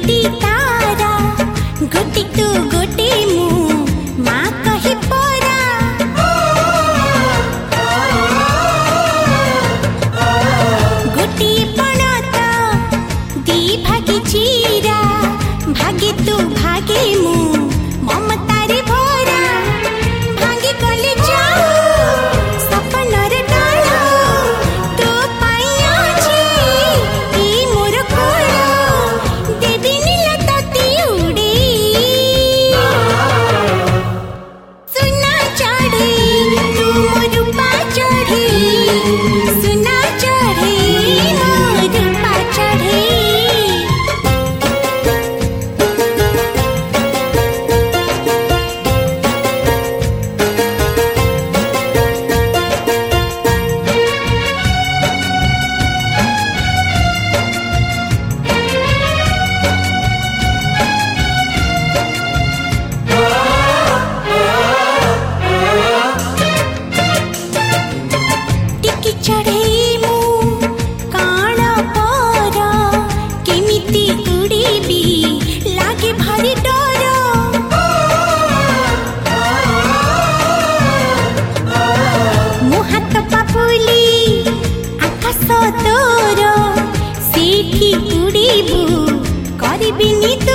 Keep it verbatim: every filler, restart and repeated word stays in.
गोटी तारा गोटी तू गोटी मु माँ कही परा गोटी पणत दी भागी चीरा भागे तू भागे मु ममतारे भरा भांगी गले जाऊ सपनर डाल तो पाइया छी ई मोर कोड़ देवी नीला तती उड़ी सुना चढ़ी तू मोर पा चढ़ी सुना चढ़ी मोर पा चढ़ी टिकी चढ़ई मु काण पर केमिति उड़ीबी लागे भारी डर मो हाथ पापुली आकाश तोर सेठी उड़ीबू करबिनी